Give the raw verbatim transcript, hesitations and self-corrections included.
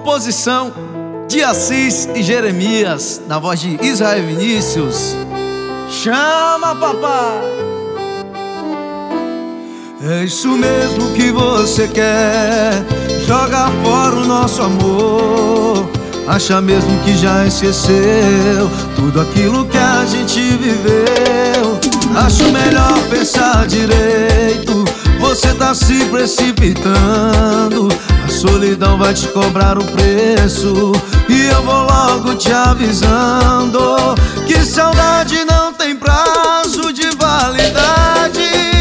Composição de Assis e Jeremias, na voz de Israel Vinícius. Chama, papai! É isso mesmo que você quer, joga fora o nosso amor. Acha mesmo que já esqueceu tudo aquilo que a gente viveu. Acho melhor pensar direito, você tá se precipitando. A solidão vai te cobrar o preço, e eu vou logo te avisando que saudade não tem prazo de validade.